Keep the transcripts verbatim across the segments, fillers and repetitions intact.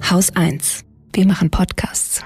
Haus eins. Wir machen Podcasts.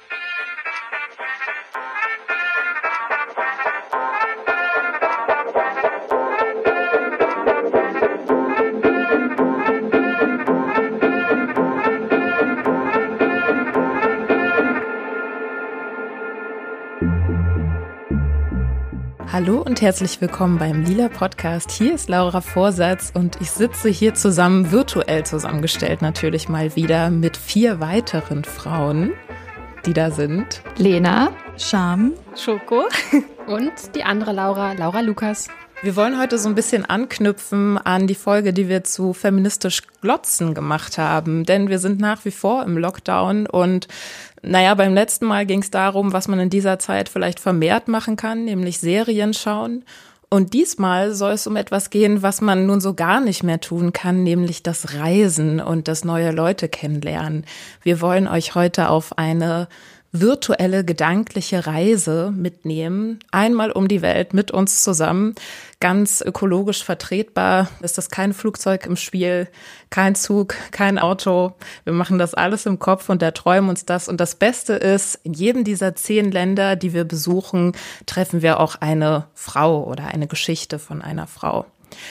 Hallo und herzlich willkommen beim Lila Podcast. Hier ist Laura Vorsatz und ich sitze hier zusammen, virtuell zusammengestellt natürlich mal wieder, mit vier weiteren Frauen, die da sind. Lena, Scham, Schoko und die andere Laura, Laura Lukas. Wir wollen heute so ein bisschen anknüpfen an die Folge, die wir zu feministisch Glotzen gemacht haben, denn wir sind nach wie vor im Lockdown und naja, beim letzten Mal ging es darum, was man in dieser Zeit vielleicht vermehrt machen kann, nämlich Serien schauen. Und diesmal soll es um etwas gehen, was man nun so gar nicht mehr tun kann, nämlich das Reisen und das neue Leute kennenlernen. Wir wollen euch heute auf eine virtuelle gedankliche Reise mitnehmen, einmal um die Welt mit uns zusammen, ganz ökologisch vertretbar. Es ist kein Flugzeug im Spiel, kein Zug, kein Auto. Wir machen das alles im Kopf und erträumen uns das. Und das Beste ist, in jedem dieser zehn Länder, die wir besuchen, treffen wir auch eine Frau oder eine Geschichte von einer Frau.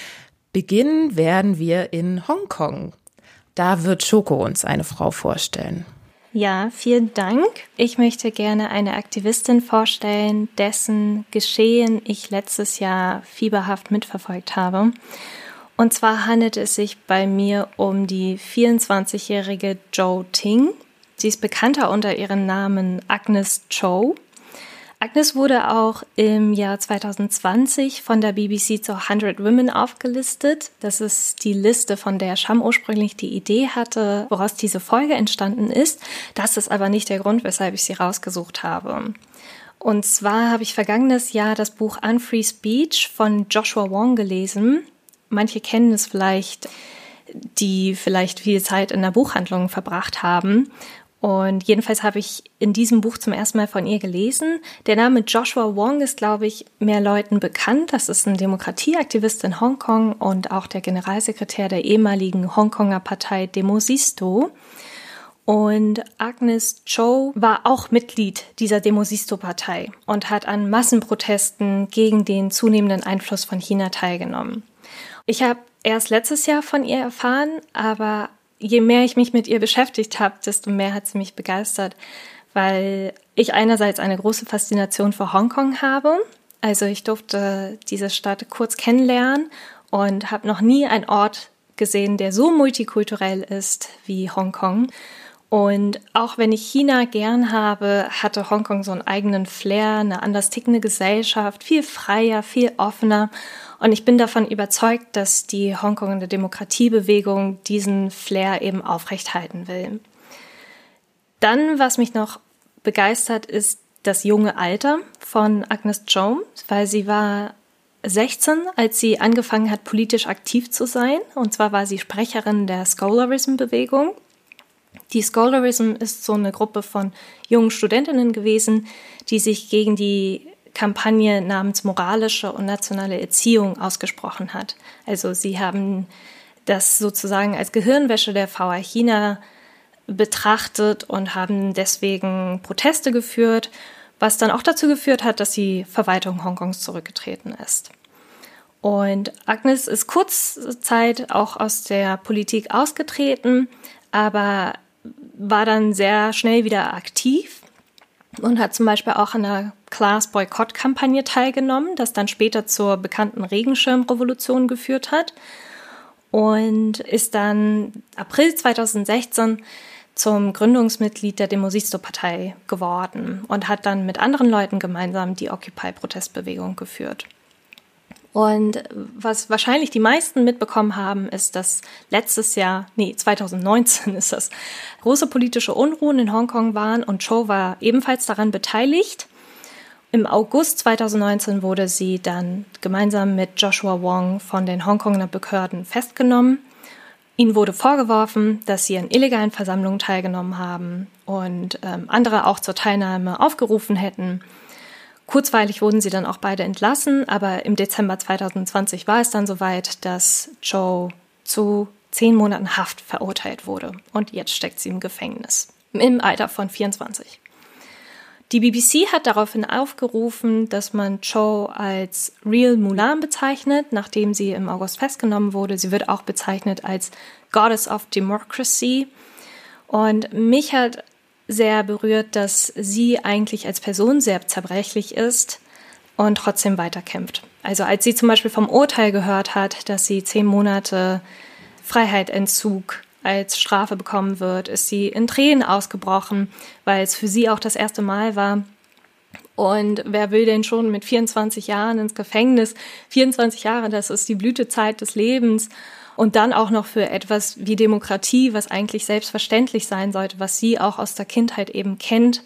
Beginnen werden wir in Hongkong. Da wird Schoko uns eine Frau vorstellen. Ja, vielen Dank. Ich möchte gerne eine Aktivistin vorstellen, dessen Geschehen ich letztes Jahr fieberhaft mitverfolgt habe. Und zwar handelt es sich bei mir um die vierundzwanzigjährige Zhou Ting. Sie ist bekannter unter ihrem Namen Agnes Chow. Agnes wurde auch im Jahr zwanzig zwanzig von der B B C zu hundert Women aufgelistet. Das ist die Liste, von der Scham ursprünglich die Idee hatte, woraus diese Folge entstanden ist. Das ist aber nicht der Grund, weshalb ich sie rausgesucht habe. Und zwar habe ich vergangenes Jahr das Buch Unfree Speech von Joshua Wong gelesen. Manche kennen es vielleicht, die vielleicht viel Zeit in der Buchhandlung verbracht haben. Und jedenfalls habe ich in diesem Buch zum ersten Mal von ihr gelesen. Der Name Joshua Wong ist, glaube ich, mehr Leuten bekannt. Das ist ein Demokratieaktivist in Hongkong und auch der Generalsekretär der ehemaligen Hongkonger Partei Demosisto. Und Agnes Chow war auch Mitglied dieser Demosisto-Partei und hat an Massenprotesten gegen den zunehmenden Einfluss von China teilgenommen. Ich habe erst letztes Jahr von ihr erfahren, aber je mehr ich mich mit ihr beschäftigt habe, desto mehr hat sie mich begeistert, weil ich einerseits eine große Faszination für Hongkong habe. Also ich durfte diese Stadt kurz kennenlernen und habe noch nie einen Ort gesehen, der so multikulturell ist wie Hongkong. Und auch wenn ich China gern habe, hatte Hongkong so einen eigenen Flair, eine anders tickende Gesellschaft, viel freier, viel offener. Und ich bin davon überzeugt, dass die Hongkonger Demokratiebewegung diesen Flair eben aufrechthalten will. Dann, was mich noch begeistert, ist das junge Alter von Agnes Chow, weil sie war sechzehn, als sie angefangen hat, politisch aktiv zu sein. Und zwar war sie Sprecherin der Scholarism-Bewegung. Die Scholarism ist so eine Gruppe von jungen Studentinnen gewesen, die sich gegen die Kampagne namens moralische und nationale Erziehung ausgesprochen hat. Also sie haben das sozusagen als Gehirnwäsche der V A China betrachtet und haben deswegen Proteste geführt, was dann auch dazu geführt hat, dass die Verwaltung Hongkongs zurückgetreten ist. Und Agnes ist kurze Zeit auch aus der Politik ausgetreten, aber war dann sehr schnell wieder aktiv und hat zum Beispiel auch an einer Class-Boykott-Kampagne teilgenommen, das dann später zur bekannten Regenschirmrevolution geführt hat und ist dann April zweitausendsechzehn zum Gründungsmitglied der Demosisto-Partei geworden und hat dann mit anderen Leuten gemeinsam die Occupy-Protestbewegung geführt. Und was wahrscheinlich die meisten mitbekommen haben, ist, dass letztes Jahr, nee, zweitausendneunzehn ist das, große politische Unruhen in Hongkong waren und Chow war ebenfalls daran beteiligt. Im August zweitausendneunzehn wurde sie dann gemeinsam mit Joshua Wong von den Hongkonger Behörden festgenommen. Ihnen wurde vorgeworfen, dass sie an illegalen Versammlungen teilgenommen haben und ähm, andere auch zur Teilnahme aufgerufen hätten. Kurzweilig wurden sie dann auch beide entlassen, aber im Dezember zweitausendzwanzig war es dann soweit, dass Chow zu zehn Monaten Haft verurteilt wurde. Und jetzt steckt sie im Gefängnis, im Alter von vierundzwanzig. Die B B C hat daraufhin aufgerufen, dass man Cho als Real Mulan bezeichnet, nachdem sie im August festgenommen wurde. Sie wird auch bezeichnet als Goddess of Democracy. Und mich hat sehr berührt, dass sie eigentlich als Person sehr zerbrechlich ist und trotzdem weiterkämpft. Also als sie zum Beispiel vom Urteil gehört hat, dass sie zehn Monate Freiheitsentzug als Strafe bekommen wird, ist sie in Tränen ausgebrochen, weil es für sie auch das erste Mal war. Und wer will denn schon mit vierundzwanzig Jahren ins Gefängnis? vierundzwanzig Jahre, das ist die Blütezeit des Lebens. Und dann auch noch für etwas wie Demokratie, was eigentlich selbstverständlich sein sollte, was sie auch aus der Kindheit eben kennt.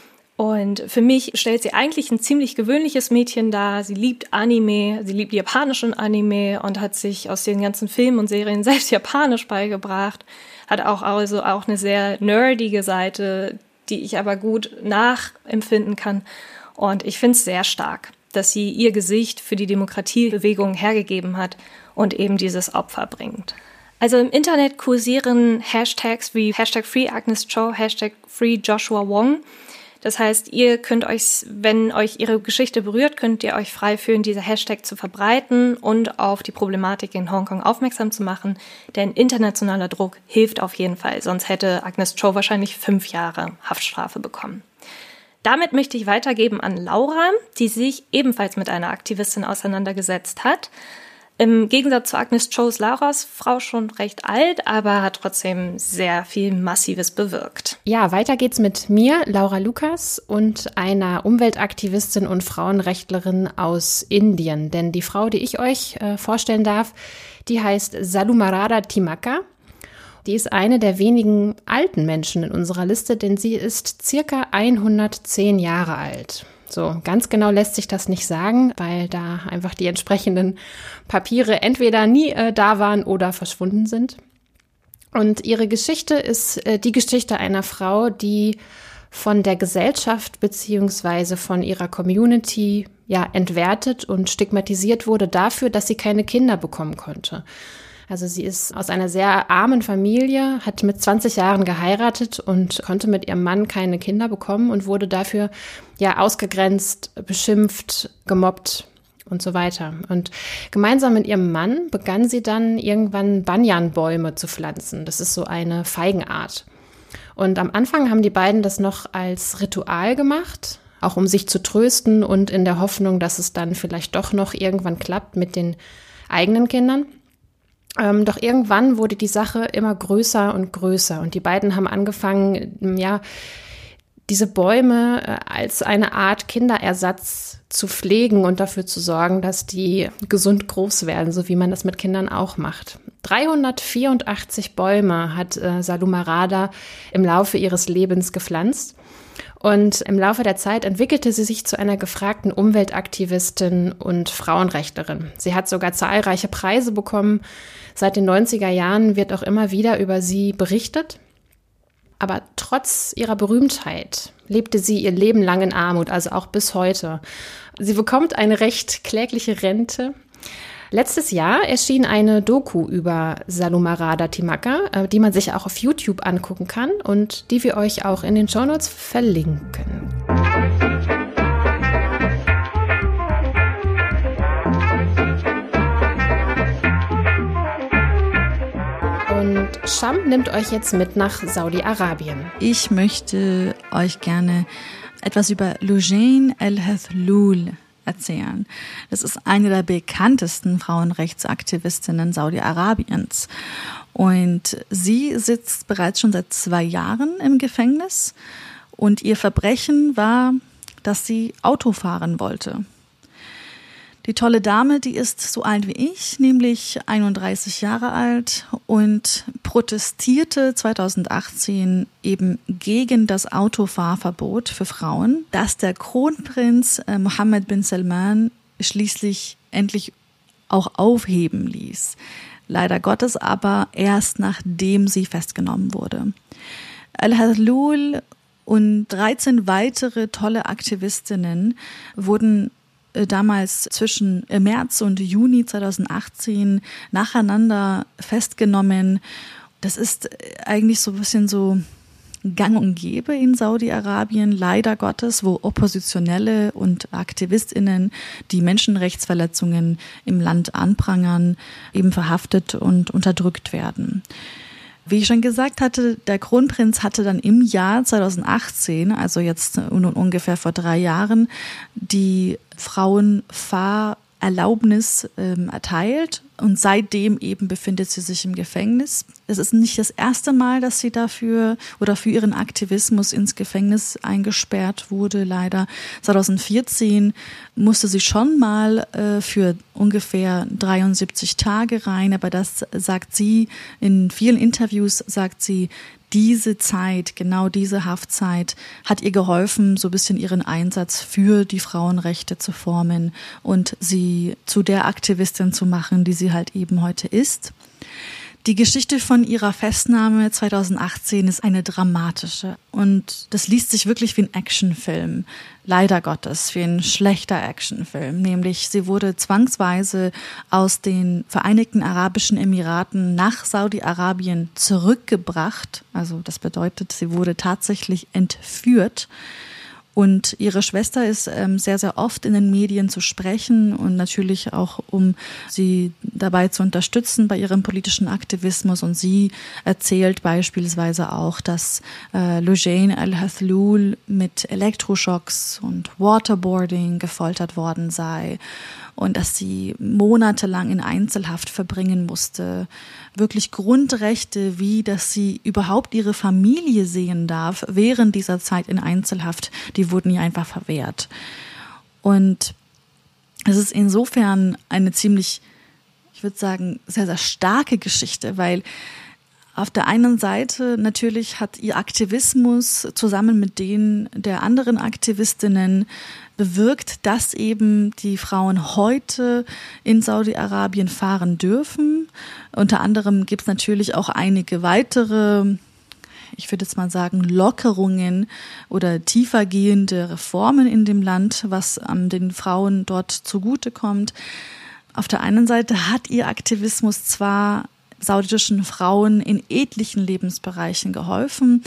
Und für mich stellt sie eigentlich ein ziemlich gewöhnliches Mädchen dar. Sie liebt Anime, sie liebt japanischen Anime und hat sich aus den ganzen Filmen und Serien selbst Japanisch beigebracht. Hat auch also auch eine sehr nerdige Seite, die ich aber gut nachempfinden kann. Und ich finde es sehr stark, dass sie ihr Gesicht für die Demokratiebewegung hergegeben hat und eben dieses Opfer bringt. Also im Internet kursieren Hashtags wie Hashtag Free Agnes Cho, Hashtag Free Joshua Wong. Das heißt, ihr könnt euch, wenn euch ihre Geschichte berührt, könnt ihr euch frei fühlen, diese Hashtag zu verbreiten und auf die Problematik in Hongkong aufmerksam zu machen. Denn internationaler Druck hilft auf jeden Fall, sonst hätte Agnes Cho wahrscheinlich fünf Jahre Haftstrafe bekommen. Damit möchte ich weitergeben an Laura, die sich ebenfalls mit einer Aktivistin auseinandergesetzt hat. Im Gegensatz zu Agnes Chos Lauras Frau schon recht alt, aber hat trotzdem sehr viel Massives bewirkt. Ja, weiter geht's mit mir, Laura Lukas, und einer Umweltaktivistin und Frauenrechtlerin aus Indien. Denn die Frau, die ich euch äh, vorstellen darf, die heißt Salumarada Timaka. Die ist eine der wenigen alten Menschen in unserer Liste, denn sie ist circa hundertzehn Jahre alt. So, ganz genau lässt sich das nicht sagen, weil da einfach die entsprechenden Papiere entweder nie äh, da waren oder verschwunden sind. Und ihre Geschichte ist äh, die Geschichte einer Frau, die von der Gesellschaft beziehungsweise von ihrer Community ja entwertet und stigmatisiert wurde dafür, dass sie keine Kinder bekommen konnte. Also sie ist aus einer sehr armen Familie, hat mit zwanzig Jahren geheiratet und konnte mit ihrem Mann keine Kinder bekommen und wurde dafür ja ausgegrenzt, beschimpft, gemobbt und so weiter. Und gemeinsam mit ihrem Mann begann sie dann irgendwann Banyanbäume zu pflanzen. Das ist so eine Feigenart. Und am Anfang haben die beiden das noch als Ritual gemacht, auch um sich zu trösten und in der Hoffnung, dass es dann vielleicht doch noch irgendwann klappt mit den eigenen Kindern. Ähm, doch irgendwann wurde die Sache immer größer und größer und die beiden haben angefangen, ja, diese Bäume äh, als eine Art Kinderersatz zu pflegen und dafür zu sorgen, dass die gesund groß werden, so wie man das mit Kindern auch macht. dreihundertvierundachtzig Bäume hat äh, Salumarada im Laufe ihres Lebens gepflanzt. Und im Laufe der Zeit entwickelte sie sich zu einer gefragten Umweltaktivistin und Frauenrechtlerin. Sie hat sogar zahlreiche Preise bekommen. Seit den neunziger Jahren wird auch immer wieder über sie berichtet. Aber trotz ihrer Berühmtheit lebte sie ihr Leben lang in Armut, also auch bis heute. Sie bekommt eine recht klägliche Rente. Letztes Jahr erschien eine Doku über Salumarada Timaka, die man sich auch auf YouTube angucken kann und die wir euch auch in den Shownotes verlinken. Und Sham nimmt euch jetzt mit nach Saudi-Arabien. Ich möchte euch gerne etwas über Loujain El Hathloul erzählen. Das ist eine der bekanntesten Frauenrechtsaktivistinnen Saudi-Arabiens. Und sie sitzt bereits schon seit zwei Jahren im Gefängnis. Und ihr Verbrechen war, dass sie Auto fahren wollte. Die tolle Dame, die ist so alt wie ich, nämlich einunddreißig Jahre alt und protestierte zweitausendachtzehn eben gegen das Autofahrverbot für Frauen, das der Kronprinz äh, Mohammed bin Salman schließlich endlich auch aufheben ließ. Leider Gottes aber erst nachdem sie festgenommen wurde. El Hathloul und dreizehn weitere tolle Aktivistinnen wurden damals zwischen März und Juni zweitausendachtzehn nacheinander festgenommen. Das ist eigentlich so ein bisschen so gang und gäbe in Saudi-Arabien, leider Gottes, wo Oppositionelle und AktivistInnen, die Menschenrechtsverletzungen im Land anprangern, eben verhaftet und unterdrückt werden. Wie ich schon gesagt hatte, der Kronprinz hatte dann im Jahr zweitausendachtzehn, also jetzt ungefähr vor drei Jahren, die Frauenfahrerlaubnis ähm, erteilt. Und seitdem eben befindet sie sich im Gefängnis. Es ist nicht das erste Mal, dass sie dafür oder für ihren Aktivismus ins Gefängnis eingesperrt wurde, leider. zweitausendvierzehn musste sie schon mal äh, für ungefähr dreiundsiebzig Tage rein, aber das sagt sie, in vielen Interviews sagt sie, diese Zeit, genau diese Haftzeit hat ihr geholfen, so ein bisschen ihren Einsatz für die Frauenrechte zu formen und sie zu der Aktivistin zu machen, die sie halt eben heute ist. Die Geschichte von ihrer Festnahme zweitausendachtzehn ist eine dramatische und das liest sich wirklich wie ein Actionfilm, leider Gottes, wie ein schlechter Actionfilm. Nämlich sie wurde zwangsweise aus den Vereinigten Arabischen Emiraten nach Saudi-Arabien zurückgebracht. Also das bedeutet, sie wurde tatsächlich entführt. Und ihre Schwester ist ähm, sehr, sehr oft in den Medien zu sprechen und natürlich auch, um sie dabei zu unterstützen bei ihrem politischen Aktivismus. Und sie erzählt beispielsweise auch, dass äh, Loujain Al-Hathloul mit Elektroschocks und Waterboarding gefoltert worden sei und dass sie monatelang in Einzelhaft verbringen musste. Wirklich Grundrechte, wie dass sie überhaupt ihre Familie sehen darf während dieser Zeit in Einzelhaft, die wurden ihr einfach verwehrt. Und es ist insofern eine ziemlich, ich würde sagen, sehr, sehr starke Geschichte, weil auf der einen Seite natürlich hat ihr Aktivismus zusammen mit denen der anderen Aktivistinnen bewirkt, dass eben die Frauen heute in Saudi-Arabien fahren dürfen. Unter anderem gibt es natürlich auch einige weitere, ich würde jetzt mal sagen, Lockerungen oder tiefergehende Reformen in dem Land, was an den Frauen dort zugutekommt. Auf der einen Seite hat ihr Aktivismus zwar saudischen Frauen in etlichen Lebensbereichen geholfen,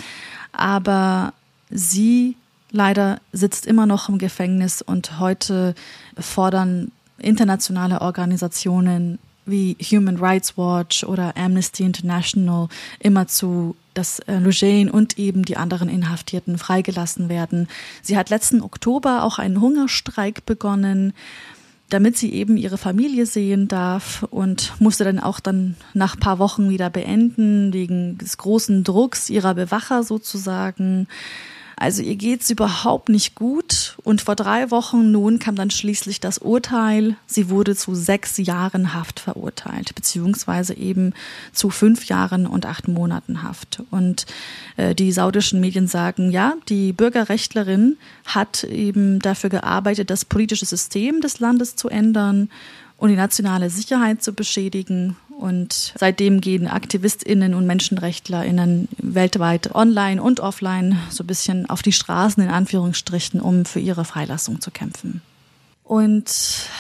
aber sie leider sitzt immer noch im Gefängnis und heute fordern internationale Organisationen wie Human Rights Watch oder Amnesty International immerzu, dass äh, Loujain und eben die anderen Inhaftierten freigelassen werden. Sie hat letzten Oktober auch einen Hungerstreik begonnen, damit sie eben ihre Familie sehen darf und musste dann auch dann nach ein paar Wochen wieder beenden, wegen des großen Drucks ihrer Bewacher sozusagen. Also ihr geht's überhaupt nicht gut und vor drei Wochen nun kam dann schließlich das Urteil. Sie wurde zu sechs Jahren Haft verurteilt, beziehungsweise eben zu fünf Jahren und acht Monaten Haft. Und äh, die saudischen Medien sagen, ja, die Bürgerrechtlerin hat eben dafür gearbeitet, das politische System des Landes zu ändern und die nationale Sicherheit zu beschädigen. Und seitdem gehen AktivistInnen und MenschenrechtlerInnen weltweit online und offline so ein bisschen auf die Straßen in Anführungsstrichen, um für ihre Freilassung zu kämpfen. Und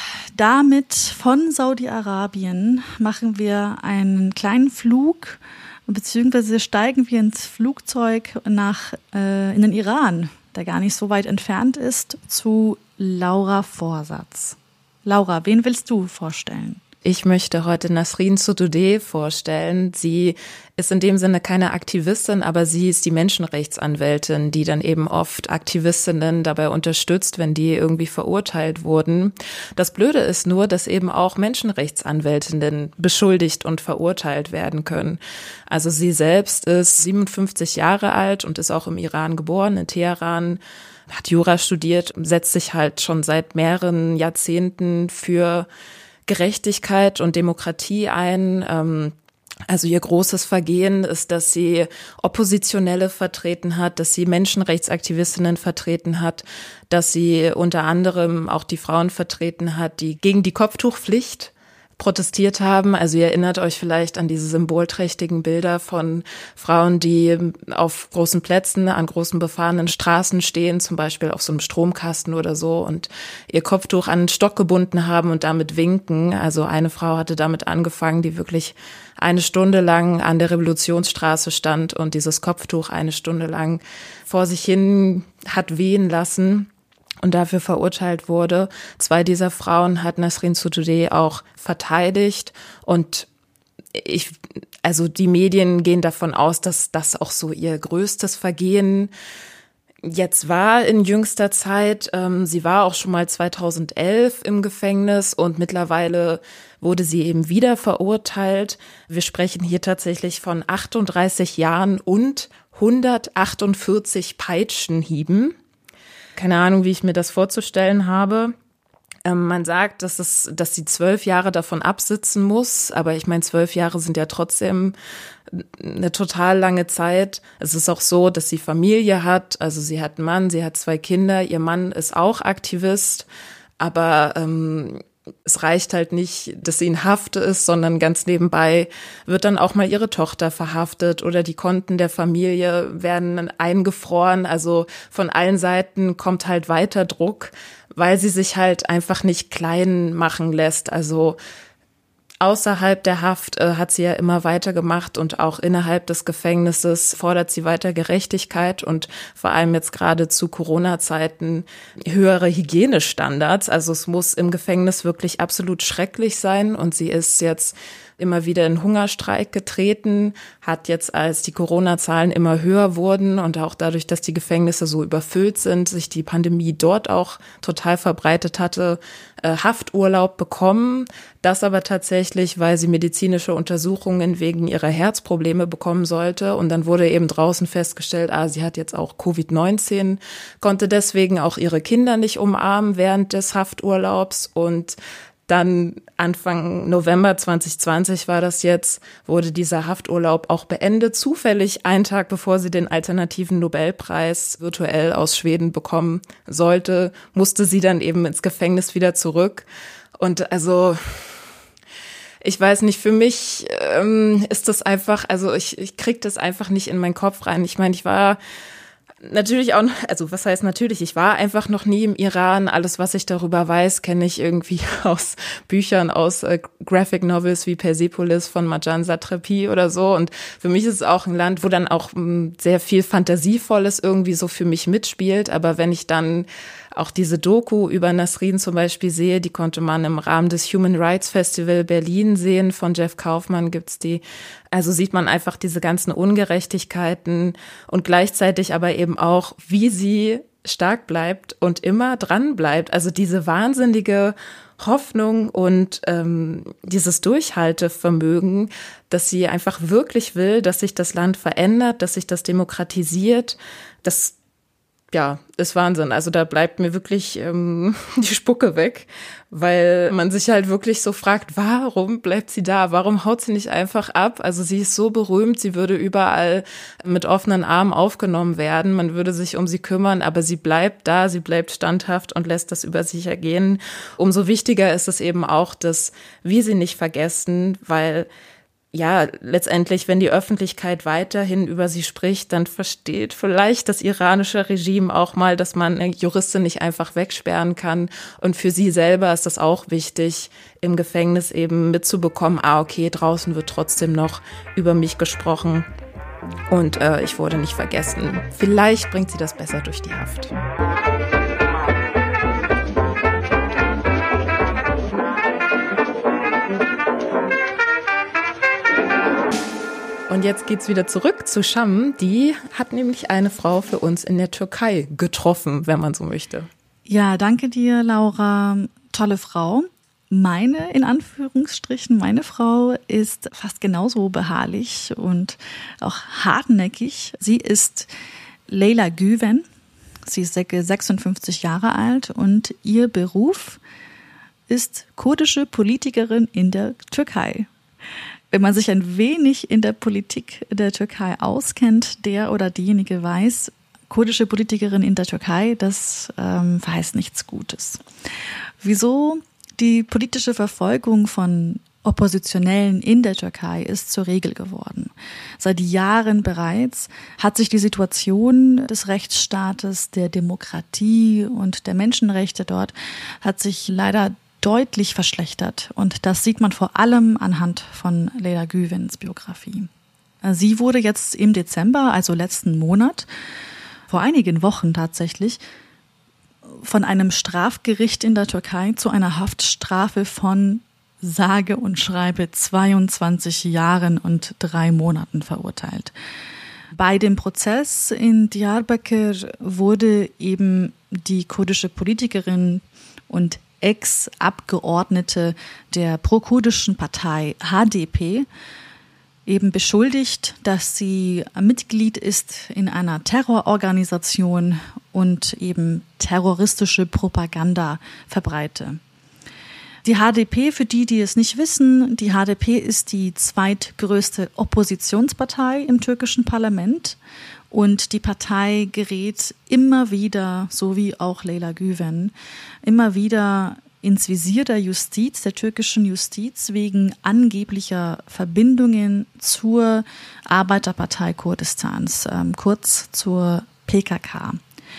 damit von Saudi-Arabien machen wir einen kleinen Flug, beziehungsweise steigen wir ins Flugzeug nach äh, in den Iran, der gar nicht so weit entfernt ist, zu Laura Vorsatz. Laura, wen willst du vorstellen? Ich möchte heute Nasrin Sotoudeh vorstellen. Sie ist in dem Sinne keine Aktivistin, aber sie ist die Menschenrechtsanwältin, die dann eben oft Aktivistinnen dabei unterstützt, wenn die irgendwie verurteilt wurden. Das Blöde ist nur, dass eben auch Menschenrechtsanwältinnen beschuldigt und verurteilt werden können. Also sie selbst ist siebenundfünfzig Jahre alt und ist auch im Iran geboren, in Teheran, hat Jura studiert, setzt sich halt schon seit mehreren Jahrzehnten für Gerechtigkeit und Demokratie ein. Also ihr großes Vergehen ist, dass sie Oppositionelle vertreten hat, dass sie Menschenrechtsaktivistinnen vertreten hat, dass sie unter anderem auch die Frauen vertreten hat, die gegen die Kopftuchpflicht protestiert haben. Also ihr erinnert euch vielleicht an diese symbolträchtigen Bilder von Frauen, die auf großen Plätzen, an großen befahrenen Straßen stehen, zum Beispiel auf so einem Stromkasten oder so und ihr Kopftuch an den Stock gebunden haben und damit winken. Also eine Frau hatte damit angefangen, die wirklich eine Stunde lang an der Revolutionsstraße stand und dieses Kopftuch eine Stunde lang vor sich hin hat wehen lassen und dafür verurteilt wurde. Zwei dieser Frauen hat Nasrin Sotoudeh auch verteidigt und ich, also die Medien gehen davon aus, dass das auch so ihr größtes Vergehen jetzt war in jüngster Zeit. Ähm, sie war auch schon mal zweitausendelf im Gefängnis und mittlerweile wurde sie eben wieder verurteilt. Wir sprechen hier tatsächlich von achtunddreißig Jahren und hundertachtundvierzig Peitschenhieben. Keine Ahnung, wie ich mir das vorzustellen habe. Ähm, man sagt, dass es, dass sie zwölf Jahre davon absitzen muss, aber ich meine, zwölf Jahre sind ja trotzdem eine total lange Zeit. Es ist auch so, dass sie Familie hat, also sie hat einen Mann, sie hat zwei Kinder, ihr Mann ist auch Aktivist, aber ähm, es reicht halt nicht, dass sie in Haft ist, sondern ganz nebenbei wird dann auch mal ihre Tochter verhaftet oder die Konten der Familie werden eingefroren. Also von allen Seiten kommt halt weiter Druck, weil sie sich halt einfach nicht klein machen lässt. Also außerhalb der Haft äh, hat sie ja immer weitergemacht und auch innerhalb des Gefängnisses fordert sie weiter Gerechtigkeit und vor allem jetzt gerade zu Corona-Zeiten höhere Hygienestandards. Also es muss im Gefängnis wirklich absolut schrecklich sein und sie ist jetzt immer wieder in Hungerstreik getreten, hat jetzt, als die Corona-Zahlen immer höher wurden und auch dadurch, dass die Gefängnisse so überfüllt sind, sich die Pandemie dort auch total verbreitet hatte, äh, Hafturlaub bekommen. Das aber tatsächlich, weil sie medizinische Untersuchungen wegen ihrer Herzprobleme bekommen sollte. Und dann wurde eben draußen festgestellt, ah, sie hat jetzt auch Covid neunzehn, konnte deswegen auch ihre Kinder nicht umarmen während des Hafturlaubs und dann Anfang November zwanzig zwanzig war das jetzt, wurde dieser Hafturlaub auch beendet. Zufällig einen Tag bevor sie den alternativen Nobelpreis virtuell aus Schweden bekommen sollte, musste sie dann eben ins Gefängnis wieder zurück. Und also ich weiß nicht, für mich ähm, ist das einfach, also ich, ich krieg das einfach nicht in meinen Kopf rein. Ich meine, ich war natürlich auch, also was heißt natürlich, ich war einfach noch nie im Iran. Alles, was ich darüber weiß, kenne ich irgendwie aus Büchern, aus äh, Graphic Novels wie Persepolis von Marjan Satrapi oder so. Und für mich ist es auch ein Land, wo dann auch m, sehr viel Fantasievolles irgendwie so für mich mitspielt. Aber wenn ich dann auch diese Doku über Nasrin zum Beispiel sehe, die konnte man im Rahmen des Human Rights Festival Berlin sehen, von Jeff Kaufmann gibt's die. Also sieht man einfach diese ganzen Ungerechtigkeiten und gleichzeitig aber eben auch, wie sie stark bleibt und immer dran bleibt. Also diese wahnsinnige Hoffnung und ähm, dieses Durchhaltevermögen, dass sie einfach wirklich will, dass sich das Land verändert, dass sich das demokratisiert, das ja, ist Wahnsinn. Also da bleibt mir wirklich ähm, die Spucke weg, weil man sich halt wirklich so fragt, warum bleibt sie da? Warum haut sie nicht einfach ab? Also sie ist so berühmt, sie würde überall mit offenen Armen aufgenommen werden. Man würde sich um sie kümmern, aber sie bleibt da, sie bleibt standhaft und lässt das über sich ergehen. Umso wichtiger ist es eben auch, dass wir sie nicht vergessen, weil ja, letztendlich, wenn die Öffentlichkeit weiterhin über sie spricht, dann versteht vielleicht das iranische Regime auch mal, dass man eine Juristin nicht einfach wegsperren kann. Und für sie selber ist das auch wichtig, im Gefängnis eben mitzubekommen, ah, okay, draußen wird trotzdem noch über mich gesprochen und äh, ich wurde nicht vergessen. Vielleicht bringt sie das besser durch die Haft. Und jetzt geht's wieder zurück zu Sham. Die hat nämlich eine Frau für uns in der Türkei getroffen, wenn man so möchte. Ja, danke dir, Laura. Tolle Frau. Meine, in Anführungsstrichen, meine Frau ist fast genauso beharrlich und auch hartnäckig. Sie ist Leyla Güven. Sie ist sechsundfünfzig Jahre alt und ihr Beruf ist kurdische Politikerin in der Türkei. Wenn man sich ein wenig in der Politik der Türkei auskennt, der oder diejenige weiß, kurdische Politikerin in der Türkei, das ähm, verheißt nichts Gutes. Wieso die politische Verfolgung von Oppositionellen in der Türkei ist zur Regel geworden. Seit Jahren bereits hat sich die Situation des Rechtsstaates, der Demokratie und der Menschenrechte dort hat sich leider deutlich verschlechtert. Und das sieht man vor allem anhand von Leyla Güven's Biografie. Sie wurde jetzt im Dezember, also letzten Monat, vor einigen Wochen tatsächlich, von einem Strafgericht in der Türkei zu einer Haftstrafe von sage und schreibe zweiundzwanzig Jahren und drei Monaten verurteilt. Bei dem Prozess in Diyarbakır wurde eben die kurdische Politikerin und Ex-Abgeordnete der pro-kurdischen Partei H D P eben beschuldigt, dass sie Mitglied ist in einer Terrororganisation und eben terroristische Propaganda verbreite. Die H D P, für die, die es nicht wissen, die H D P ist die zweitgrößte Oppositionspartei im türkischen Parlament und die Partei gerät immer wieder, so wie auch Leyla Güven, immer wieder ins Visier der Justiz, der türkischen Justiz, wegen angeblicher Verbindungen zur Arbeiterpartei Kurdistans, ähm, kurz zur P K K.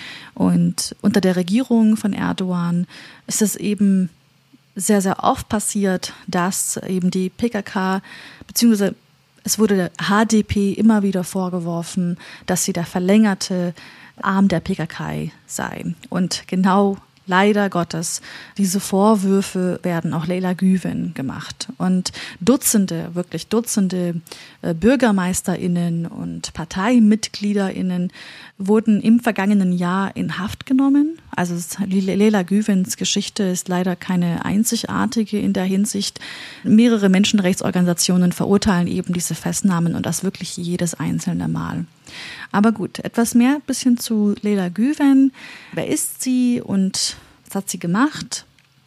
Und unter der Regierung von Erdogan ist es eben sehr, sehr oft passiert, dass eben die P K K, beziehungsweise es wurde der H D P immer wieder vorgeworfen, dass sie der verlängerte Arm der P K K sei. Und genau leider Gottes, diese Vorwürfe werden auch Leyla Güven gemacht. Und Dutzende, wirklich Dutzende äh, BürgermeisterInnen und ParteimitgliederInnen wurden im vergangenen Jahr in Haft genommen. Also Leyla Güvens Geschichte ist leider keine einzigartige in der Hinsicht. Mehrere Menschenrechtsorganisationen verurteilen eben diese Festnahmen und das wirklich jedes einzelne Mal. Aber gut, etwas mehr, ein bisschen zu Leyla Güven. Wer ist sie und was hat sie gemacht?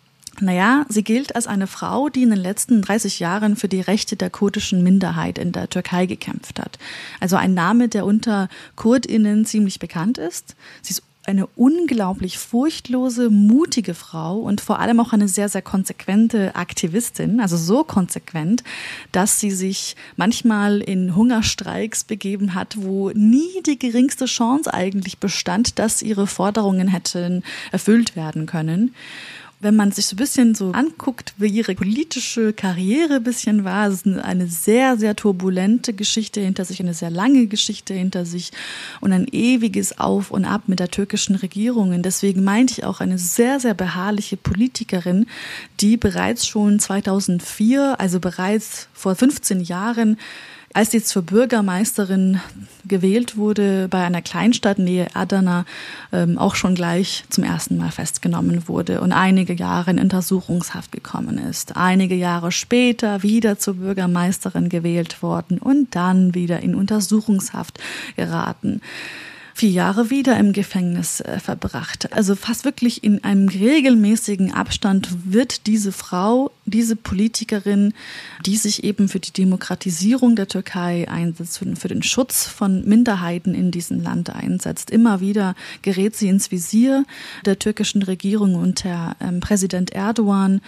Naja, sie gilt als eine Frau, die in den letzten dreißig Jahren für die Rechte der kurdischen Minderheit in der Türkei gekämpft hat. Also ein Name, der unter KurdInnen ziemlich bekannt ist. Sie ist eine unglaublich furchtlose, mutige Frau und vor allem auch eine sehr, sehr konsequente Aktivistin, also so konsequent, dass sie sich manchmal in Hungerstreiks begeben hat, wo nie die geringste Chance eigentlich bestand, dass ihre Forderungen hätten erfüllt werden können. Wenn man sich so ein bisschen so anguckt, wie ihre politische Karriere ein bisschen war, es ist eine sehr, sehr turbulente Geschichte hinter sich, eine sehr lange Geschichte hinter sich und ein ewiges Auf und Ab mit der türkischen Regierung. Und deswegen meinte ich auch eine sehr, sehr beharrliche Politikerin, die bereits schon zweitausendvier, also bereits vor fünfzehn Jahren, als sie zur Bürgermeisterin gewählt wurde, bei einer Kleinstadt nähe Adana, ähm, auch schon gleich zum ersten Mal festgenommen wurde und einige Jahre in Untersuchungshaft gekommen ist. Einige Jahre später wieder zur Bürgermeisterin gewählt worden und dann wieder in Untersuchungshaft geraten. Vier Jahre wieder im Gefängnis äh, verbracht. Also fast wirklich in einem regelmäßigen Abstand wird diese Frau, diese Politikerin, die sich eben für die Demokratisierung der Türkei einsetzt, für, für den Schutz von Minderheiten in diesem Land einsetzt, immer wieder gerät sie ins Visier der türkischen Regierung unter ähm, Präsident Erdogan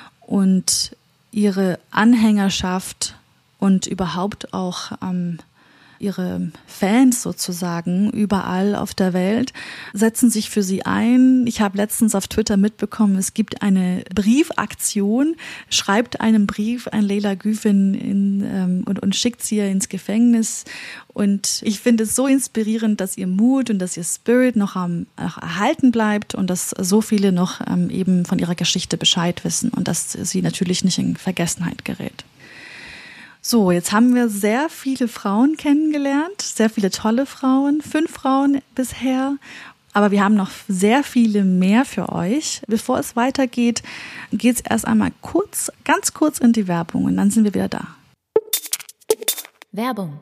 und ihre Anhängerschaft und überhaupt auch ähm, ihre Fans sozusagen überall auf der Welt setzen sich für sie ein. Ich habe letztens auf Twitter mitbekommen, es gibt eine Briefaktion, schreibt einen Brief an Leyla Güven in, ähm, und, und schickt sie ins Gefängnis. Und ich finde es so inspirierend, dass ihr Mut und dass ihr Spirit noch, am, noch erhalten bleibt und dass so viele noch ähm, eben von ihrer Geschichte Bescheid wissen und dass sie natürlich nicht in Vergessenheit gerät. So, jetzt haben wir sehr viele Frauen kennengelernt, sehr viele tolle Frauen, fünf Frauen bisher, aber wir haben noch sehr viele mehr für euch. Bevor es weitergeht, geht es erst einmal kurz, ganz kurz in die Werbung und dann sind wir wieder da. Werbung.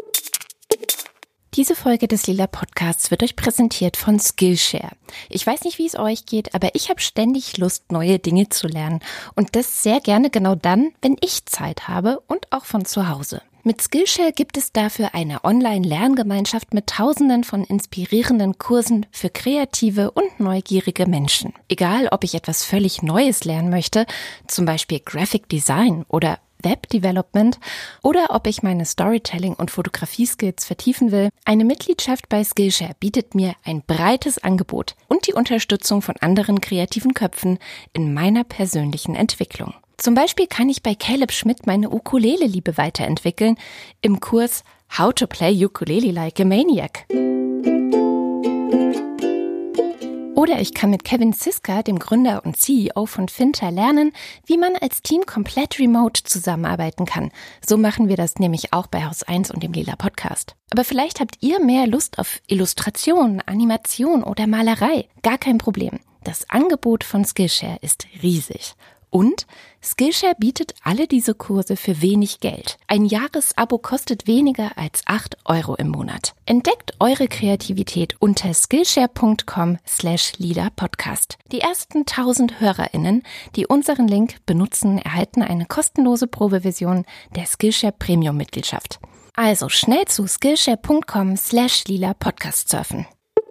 Diese Folge des Lila Podcasts wird euch präsentiert von Skillshare. Ich weiß nicht, wie es euch geht, aber ich habe ständig Lust, neue Dinge zu lernen. Und das sehr gerne genau dann, wenn ich Zeit habe und auch von zu Hause. Mit Skillshare gibt es dafür eine Online-Lerngemeinschaft mit Tausenden von inspirierenden Kursen für kreative und neugierige Menschen. Egal, ob ich etwas völlig Neues lernen möchte, zum Beispiel Graphic Design oder Web Development, oder ob ich meine Storytelling- und Fotografie-Skills vertiefen will, eine Mitgliedschaft bei Skillshare bietet mir ein breites Angebot und die Unterstützung von anderen kreativen Köpfen in meiner persönlichen Entwicklung. Zum Beispiel kann ich bei Caleb Schmidt meine Ukulele-Liebe weiterentwickeln im Kurs How to Play Ukulele Like a Maniac. Oder ich kann mit Kevin Siska, dem Gründer und C E O von Finta, lernen, wie man als Team komplett remote zusammenarbeiten kann. So machen wir das nämlich auch bei Haus eins und dem Lila Podcast. Aber vielleicht habt ihr mehr Lust auf Illustration, Animation oder Malerei. Gar kein Problem. Das Angebot von Skillshare ist riesig. Und Skillshare bietet alle diese Kurse für wenig Geld. Ein Jahresabo kostet weniger als acht Euro im Monat. Entdeckt eure Kreativität unter skillshare.com slash Lila Podcast. Die ersten tausend HörerInnen, die unseren Link benutzen, erhalten eine kostenlose Probeversion der Skillshare Premium-Mitgliedschaft. Also schnell zu skillshare.com slash Lila Podcast surfen.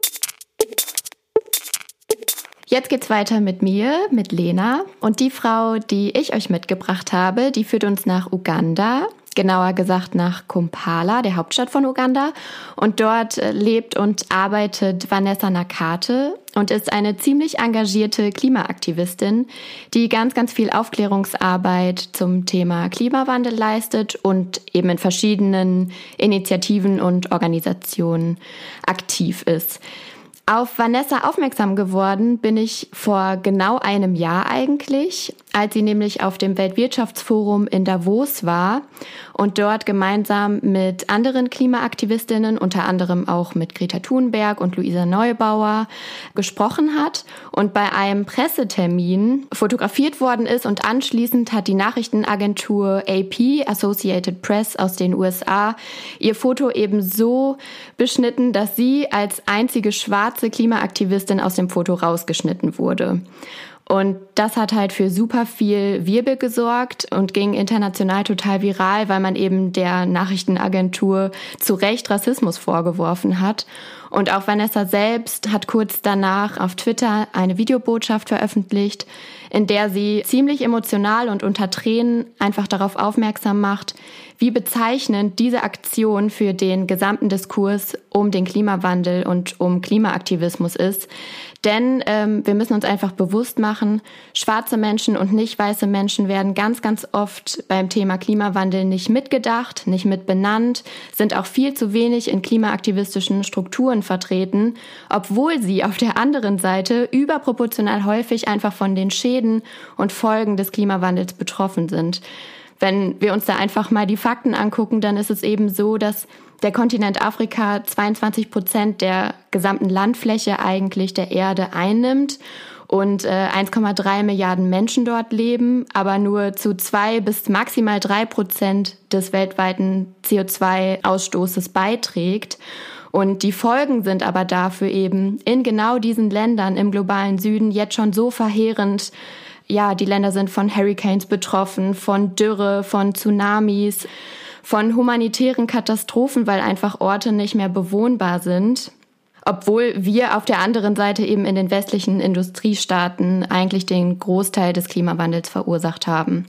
Jetzt geht's weiter mit mir, mit Lena. Und die Frau, die ich euch mitgebracht habe, die führt uns nach Uganda, genauer gesagt nach Kampala, der Hauptstadt von Uganda. Und dort lebt und arbeitet Vanessa Nakate und ist eine ziemlich engagierte Klimaaktivistin, die ganz, ganz viel Aufklärungsarbeit zum Thema Klimawandel leistet und eben in verschiedenen Initiativen und Organisationen aktiv ist. Auf Vanessa aufmerksam geworden bin ich vor genau einem Jahr eigentlich, als sie nämlich auf dem Weltwirtschaftsforum in Davos war und dort gemeinsam mit anderen Klimaaktivistinnen, unter anderem auch mit Greta Thunberg und Luisa Neubauer, gesprochen hat und bei einem Pressetermin fotografiert worden ist, und anschließend hat die Nachrichtenagentur A P, Associated Press aus den U S A, ihr Foto eben so beschnitten, dass sie als einzige schwarze Klimaaktivistin aus dem Foto rausgeschnitten wurde. Und das hat halt für super viel Wirbel gesorgt und ging international total viral, weil man eben der Nachrichtenagentur zu Recht Rassismus vorgeworfen hat. Und auch Vanessa selbst hat kurz danach auf Twitter eine Videobotschaft veröffentlicht, in der sie ziemlich emotional und unter Tränen einfach darauf aufmerksam macht, wie bezeichnend diese Aktion für den gesamten Diskurs um den Klimawandel und um Klimaaktivismus ist. Denn ähm, wir müssen uns einfach bewusst machen, schwarze Menschen und nicht weiße Menschen werden ganz, ganz oft beim Thema Klimawandel nicht mitgedacht, nicht mitbenannt, sind auch viel zu wenig in klimaaktivistischen Strukturen vertreten, obwohl sie auf der anderen Seite überproportional häufig einfach von den Schäden und Folgen des Klimawandels betroffen sind. Wenn wir uns da einfach mal die Fakten angucken, dann ist es eben so, dass der Kontinent Afrika zweiundzwanzig Prozent der gesamten Landfläche eigentlich der Erde einnimmt und äh, eins Komma drei Milliarden Menschen dort leben, aber nur zu zwei bis maximal drei Prozent des weltweiten C O zwei Ausstoßes beiträgt. Und die Folgen sind aber dafür eben in genau diesen Ländern im globalen Süden jetzt schon so verheerend. Ja, die Länder sind von Hurricanes betroffen, von Dürre, von Tsunamis, von humanitären Katastrophen, weil einfach Orte nicht mehr bewohnbar sind. Obwohl wir auf der anderen Seite eben in den westlichen Industriestaaten eigentlich den Großteil des Klimawandels verursacht haben.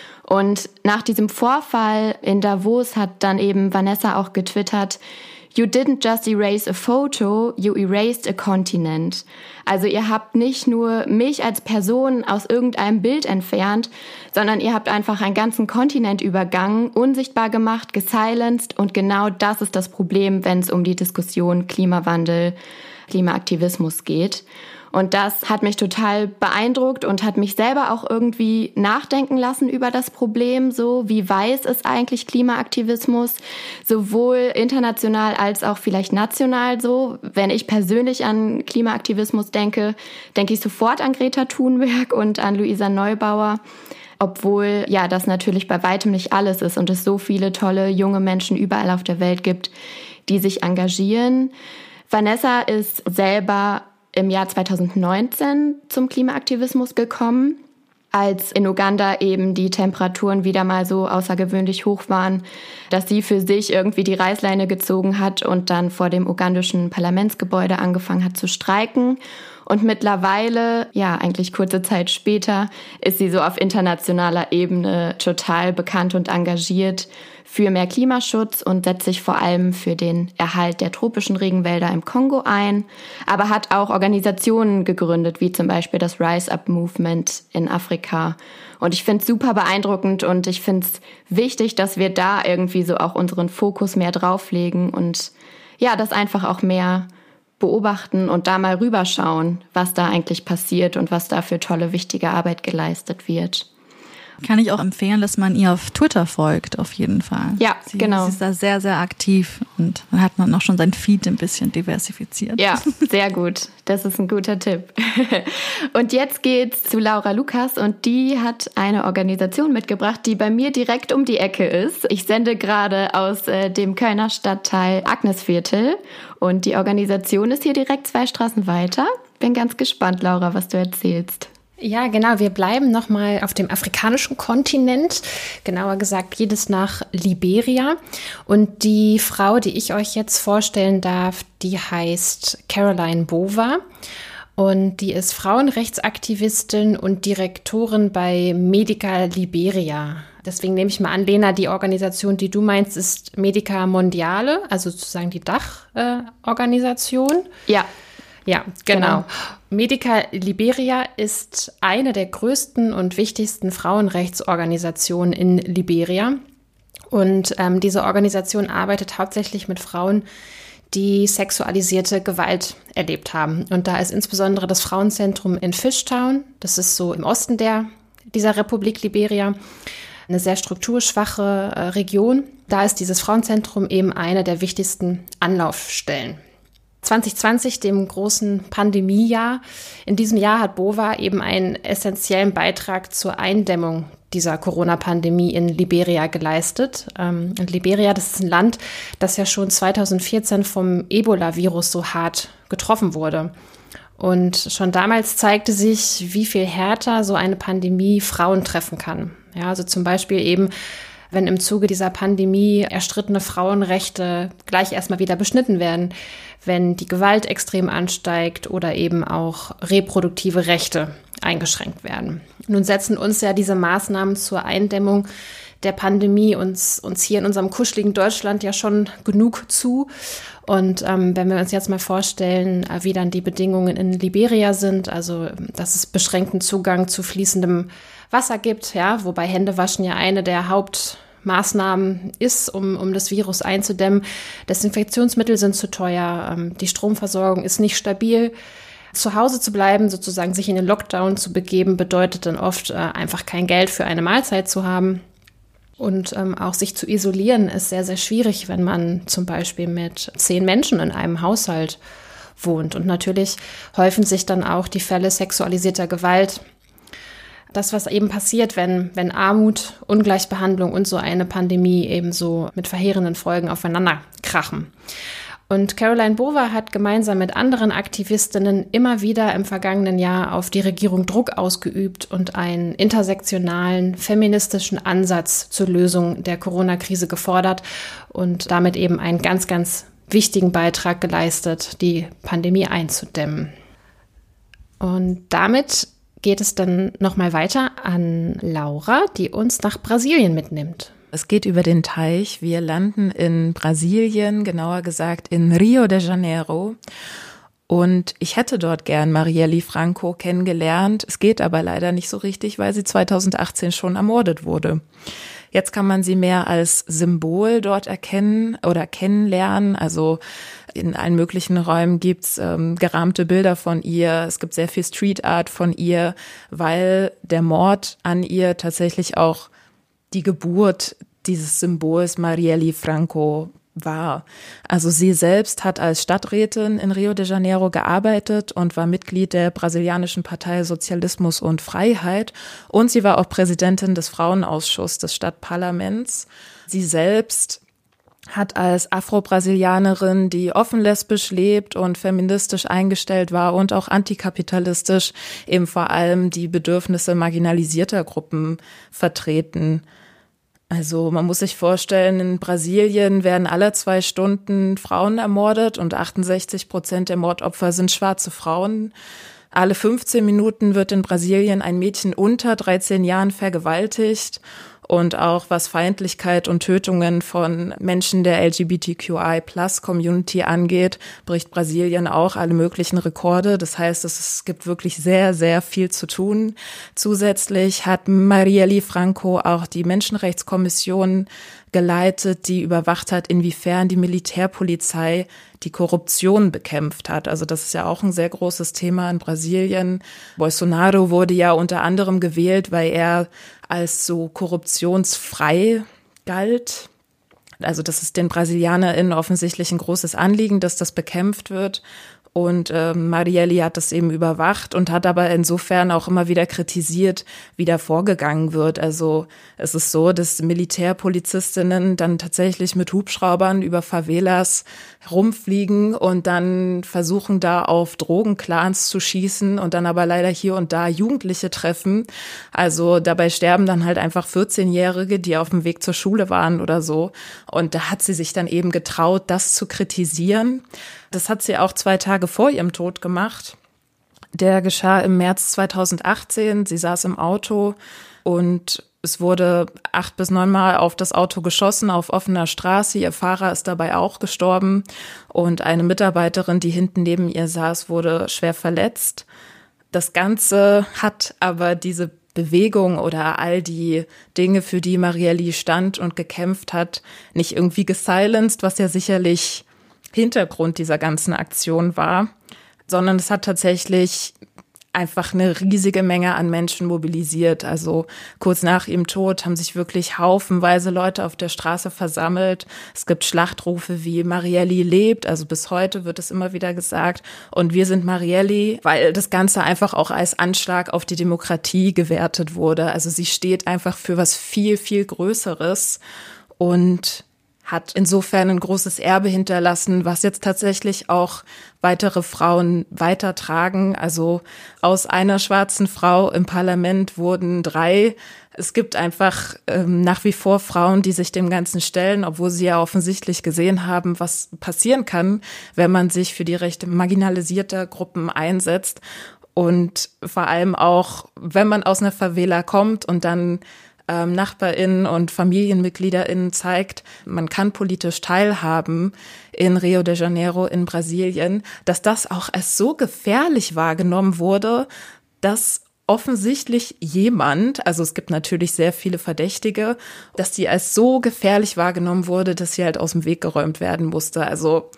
Und nach diesem Vorfall in Davos hat dann eben Vanessa auch getwittert: "You didn't just erase a photo, you erased a continent." Also ihr habt nicht nur mich als Person aus irgendeinem Bild entfernt, sondern ihr habt einfach einen ganzen Kontinent übergangen, unsichtbar gemacht, gesilenced, und genau das ist das Problem, wenn es um die Diskussion Klimawandel, Klimaaktivismus geht. Und das hat mich total beeindruckt und hat mich selber auch irgendwie nachdenken lassen über das Problem, so wie weiß ist eigentlich Klimaaktivismus, sowohl international als auch vielleicht national so. Wenn ich persönlich an Klimaaktivismus denke, denke ich sofort an Greta Thunberg und an Luisa Neubauer, obwohl ja das natürlich bei weitem nicht alles ist und es so viele tolle junge Menschen überall auf der Welt gibt, die sich engagieren. Vanessa ist selber im Jahr zweitausendneunzehn zum Klimaaktivismus gekommen als in Uganda eben die Temperaturen wieder mal so außergewöhnlich hoch waren, dass sie für sich irgendwie die Reißleine gezogen hat und dann vor dem ugandischen Parlamentsgebäude angefangen hat zu streiken. Und mittlerweile, ja, eigentlich kurze Zeit später, ist sie so auf internationaler Ebene total bekannt und engagiert für mehr Klimaschutz und setzt sich vor allem für den Erhalt der tropischen Regenwälder im Kongo ein, aber hat auch Organisationen gegründet, wie zum Beispiel das Rise Up Movement in Afrika. Und ich finde es super beeindruckend und ich finde es wichtig, dass wir da irgendwie so auch unseren Fokus mehr drauflegen und ja, das einfach auch mehr beobachten und da mal rüberschauen, was da eigentlich passiert und was da für tolle, wichtige Arbeit geleistet wird. Kann ich auch empfehlen, dass man ihr auf Twitter folgt, auf jeden Fall. Ja, sie, genau. Sie ist da sehr, sehr aktiv und dann hat man auch schon sein Feed ein bisschen diversifiziert. Ja, sehr gut. Das ist ein guter Tipp. Und jetzt geht's zu Laura Lukas und die hat eine Organisation mitgebracht, die bei mir direkt um die Ecke ist. Ich sende gerade aus äh, dem Kölner Stadtteil Agnesviertel und die Organisation ist hier direkt zwei Straßen weiter. Bin ganz gespannt, Laura, was du erzählst. Ja, genau. Wir bleiben nochmal auf dem afrikanischen Kontinent. Genauer gesagt geht es nach Liberia. Und die Frau, die ich euch jetzt vorstellen darf, die heißt Caroline Bova. Und die ist Frauenrechtsaktivistin und Direktorin bei Medica Liberia. Deswegen nehme ich mal an, Lena, die Organisation, die du meinst, ist Medica Mondiale, also sozusagen die Dachorganisation. Äh, ja. Ja, genau. genau. Medica Liberia ist eine der größten und wichtigsten Frauenrechtsorganisationen in Liberia. Und ähm, diese Organisation arbeitet hauptsächlich mit Frauen, die sexualisierte Gewalt erlebt haben. Und da ist insbesondere das Frauenzentrum in Fishtown, das ist so im Osten der, dieser Republik Liberia, eine sehr strukturschwache äh, Region. Da ist dieses Frauenzentrum eben eine der wichtigsten Anlaufstellen. zwanzig zwanzig, dem großen Pandemiejahr. In diesem Jahr hat Bova eben einen essentiellen Beitrag zur Eindämmung dieser Corona-Pandemie in Liberia geleistet. Und Liberia, das ist ein Land, das ja schon zweitausendvierzehn vom Ebola-Virus so hart getroffen wurde. Und schon damals zeigte sich, wie viel härter so eine Pandemie Frauen treffen kann. Ja, also zum Beispiel eben, wenn im Zuge dieser Pandemie erstrittene Frauenrechte gleich erstmal wieder beschnitten werden, wenn die Gewalt extrem ansteigt oder eben auch reproduktive Rechte eingeschränkt werden. Nun setzen uns ja diese Maßnahmen zur Eindämmung der Pandemie uns, uns hier in unserem kuscheligen Deutschland ja schon genug zu. Und ähm, wenn wir uns jetzt mal vorstellen, wie dann die Bedingungen in Liberia sind, also dass es beschränkten Zugang zu fließendem Wasser gibt, ja, wobei Händewaschen ja eine der Hauptmaßnahmen ist, um, um das Virus einzudämmen. Desinfektionsmittel sind zu teuer, ähm, die Stromversorgung ist nicht stabil. Zu Hause zu bleiben, sozusagen sich in den Lockdown zu begeben, bedeutet dann oft äh, einfach kein Geld für eine Mahlzeit zu haben. Und ähm, auch sich zu isolieren ist sehr, sehr schwierig, wenn man zum Beispiel mit zehn Menschen in einem Haushalt wohnt. Und natürlich häufen sich dann auch die Fälle sexualisierter Gewalt. Das, was eben passiert, wenn, wenn Armut, Ungleichbehandlung und so eine Pandemie eben so mit verheerenden Folgen aufeinander krachen. Und Caroline Bova hat gemeinsam mit anderen Aktivistinnen immer wieder im vergangenen Jahr auf die Regierung Druck ausgeübt und einen intersektionalen, feministischen Ansatz zur Lösung der Corona-Krise gefordert und damit eben einen ganz, ganz wichtigen Beitrag geleistet, die Pandemie einzudämmen. Und damit geht es dann nochmal weiter an Laura, die uns nach Brasilien mitnimmt. Es geht über den Teich. Wir landen in Brasilien, genauer gesagt in Rio de Janeiro. Und ich hätte dort gern Marielle Franco kennengelernt. Es geht aber leider nicht so richtig, weil sie zweitausendachtzehn schon ermordet wurde. Jetzt kann man sie mehr als Symbol dort erkennen oder kennenlernen. Also in allen möglichen Räumen gibt's ähm, gerahmte Bilder von ihr. Es gibt sehr viel Street Art von ihr, weil der Mord an ihr tatsächlich auch die Geburt dieses Symbols Marielle Franco war. Also sie selbst hat als Stadträtin in Rio de Janeiro gearbeitet und war Mitglied der brasilianischen Partei Sozialismus und Freiheit. Und sie war auch Präsidentin des Frauenausschusses des Stadtparlaments. Sie selbst hat als Afro-Brasilianerin, die offen lesbisch lebt und feministisch eingestellt war und auch antikapitalistisch, eben vor allem die Bedürfnisse marginalisierter Gruppen vertreten. Also man muss sich vorstellen, in Brasilien werden alle zwei Stunden Frauen ermordet und achtundsechzig Prozent der Mordopfer sind schwarze Frauen. Alle fünfzehn Minuten wird in Brasilien ein Mädchen unter dreizehn Jahren vergewaltigt. Und auch was Feindlichkeit und Tötungen von Menschen der L G B T Q I Plus Community angeht, bricht Brasilien auch alle möglichen Rekorde. Das heißt, es gibt wirklich sehr, sehr viel zu tun. Zusätzlich hat Marielle Franco auch die Menschenrechtskommission geleitet, die überwacht hat, inwiefern die Militärpolizei die Korruption bekämpft hat. Also das ist ja auch ein sehr großes Thema in Brasilien. Bolsonaro wurde ja unter anderem gewählt, weil er als so korruptionsfrei galt. Also das ist den BrasilianerInnen offensichtlich ein großes Anliegen, dass das bekämpft wird. Und äh, Marielle hat das eben überwacht und hat aber insofern auch immer wieder kritisiert, wie da vorgegangen wird. Also es ist so, dass Militärpolizistinnen dann tatsächlich mit Hubschraubern über Favelas rumfliegen und dann versuchen, da auf Drogenclans zu schießen und dann aber leider hier und da Jugendliche treffen. Also dabei sterben dann halt einfach vierzehnjährige, die auf dem Weg zur Schule waren oder so. Und da hat sie sich dann eben getraut, das zu kritisieren. Das hat sie auch zwei Tage vor ihrem Tod gemacht. Der geschah im März zweitausendachtzehn. Sie saß im Auto und es wurde acht bis neun Mal auf das Auto geschossen, auf offener Straße. Ihr Fahrer ist dabei auch gestorben. Und eine Mitarbeiterin, die hinten neben ihr saß, wurde schwer verletzt. Das Ganze hat aber diese Bewegung oder all die Dinge, für die Marielle stand und gekämpft hat, nicht irgendwie gesilenced, was ja sicherlich Hintergrund dieser ganzen Aktion war, sondern es hat tatsächlich einfach eine riesige Menge an Menschen mobilisiert. Also kurz nach ihrem Tod haben sich wirklich haufenweise Leute auf der Straße versammelt. Es gibt Schlachtrufe wie Marielle lebt, also bis heute wird es immer wieder gesagt. Und wir sind Marielle, weil das Ganze einfach auch als Anschlag auf die Demokratie gewertet wurde. Also sie steht einfach für was viel, viel Größeres und hat insofern ein großes Erbe hinterlassen, was jetzt tatsächlich auch weitere Frauen weitertragen. Also aus einer schwarzen Frau im Parlament wurden drei. Es gibt einfach ähm, nach wie vor Frauen, die sich dem Ganzen stellen, obwohl sie ja offensichtlich gesehen haben, was passieren kann, wenn man sich für die Rechte marginalisierter Gruppen einsetzt. Und vor allem auch, wenn man aus einer Favela kommt und dann Ähm, NachbarInnen und FamilienmitgliederInnen zeigt, man kann politisch teilhaben in Rio de Janeiro in Brasilien, dass das auch als so gefährlich wahrgenommen wurde, dass offensichtlich jemand, also es gibt natürlich sehr viele Verdächtige, dass die als so gefährlich wahrgenommen wurde, dass sie halt aus dem Weg geräumt werden musste. Also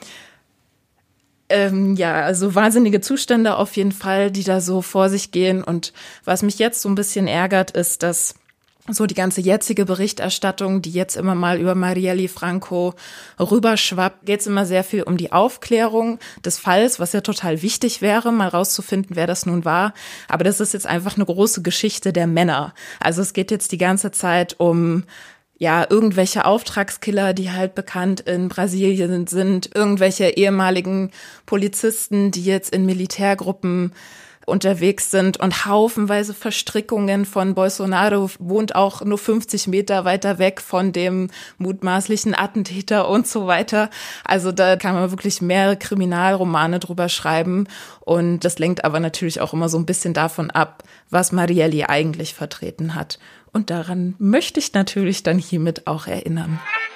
Ähm, ja, also wahnsinnige Zustände auf jeden Fall, die da so vor sich gehen. Und was mich jetzt so ein bisschen ärgert, ist, dass so die ganze jetzige Berichterstattung, die jetzt immer mal über Marielle Franco rüberschwappt, geht es immer sehr viel um die Aufklärung des Falls, was ja total wichtig wäre, mal rauszufinden, wer das nun war. Aber das ist jetzt einfach eine große Geschichte der Männer. Also es geht jetzt die ganze Zeit um ja, irgendwelche Auftragskiller, die halt bekannt in Brasilien sind, irgendwelche ehemaligen Polizisten, die jetzt in Militärgruppen unterwegs sind und haufenweise Verstrickungen von Bolsonaro, wohnt auch nur fünfzig Meter weiter weg von dem mutmaßlichen Attentäter und so weiter. Also da kann man wirklich mehrere Kriminalromane drüber schreiben und das lenkt aber natürlich auch immer so ein bisschen davon ab, was Marielle eigentlich vertreten hat. Und daran möchte ich natürlich dann hiermit auch erinnern.